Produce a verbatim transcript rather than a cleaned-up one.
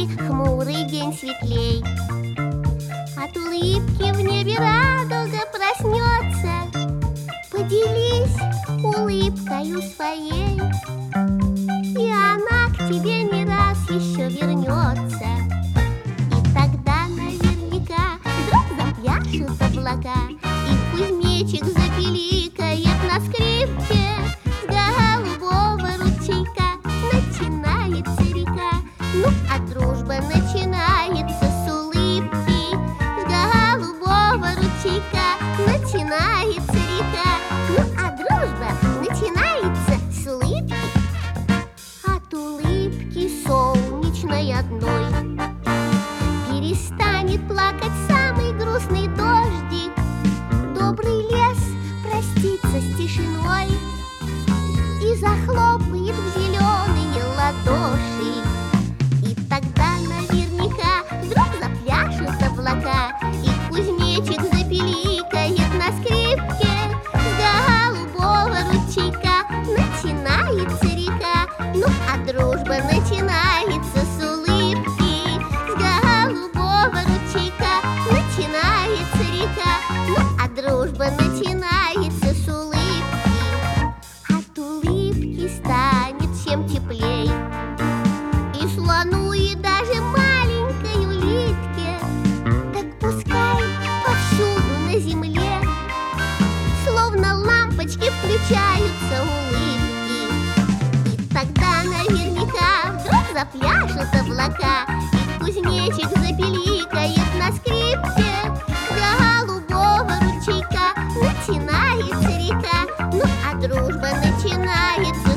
грусти хмурый день светлей. От улыбки в небе радуга проснется. Поделись улыбкою своей, и она к тебе не раз еще вернется. И тогда наверняка вдруг запляшут облака, и кузнечик запиликает на скрипке. С голубого ручейка начинается река, ну а дружба начинается с улыбки. С голубого ручейка начинается река, ну а дружба начинается с улыбки. От улыбки солнечной одной перестанет плакать самый грустный дождик. Добрый лес простится с тишиной и захлопает в зеленые ладоши. И тогда наверняка вдруг запляшут облака, и кузнечик запиликает на скрипке. С голубого ручейка начинается река, ну а дружба начинается с улыбки. С голубого ручейка начинается река, ну а дружба начинается с улыбки. От улыбки станет всем теплей, и слону, и даже маленькой улитке. Так пускай повсюду на земле словно лампочки включаются улыбки. И тогда наверняка вдруг запляшут облака, и кузнечик запиликает на скрипке. С голубого ручейка начинается река, ну а дружба начинается